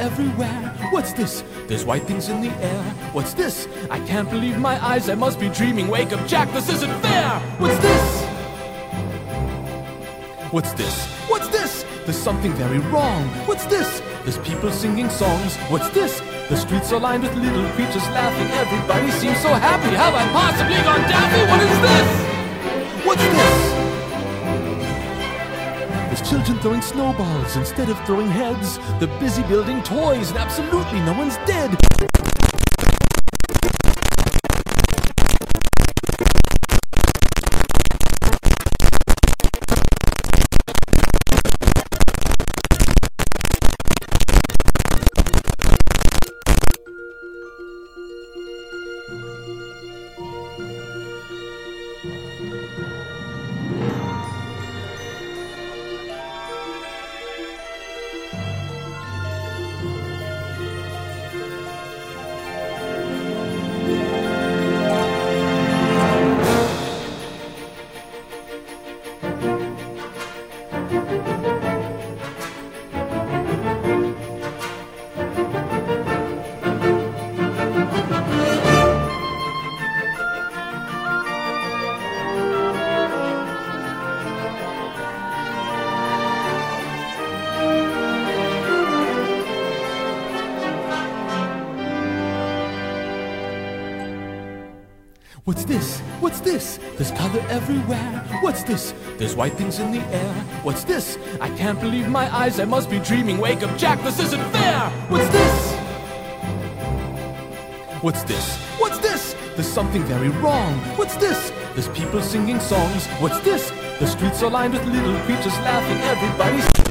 everywhere. What's this? There's white things in the air. What's this? I can't believe my eyes, I must be dreaming. Wake up, Jack, this isn't fair. What's this? What's this? What's this? There's something very wrong. What's this? There's people singing songs. What's this? The streets are lined with little creatures laughing. Everybody seems so happy. Have I possibly gone daffy? What is this? What's this? There's children throwing snowballs instead of throwing heads. They're busy building toys and absolutely no one's dead. What's this? What's this? There's color everywhere. What's this? There's white things in the air. What's this? I can't believe my eyes, I must be dreaming. Wake up, Jack, this isn't fair. What's this? What's this? What's this? There's something very wrong. What's this? There's people singing songs. What's this? The streets are lined with little creatures laughing. Everybody's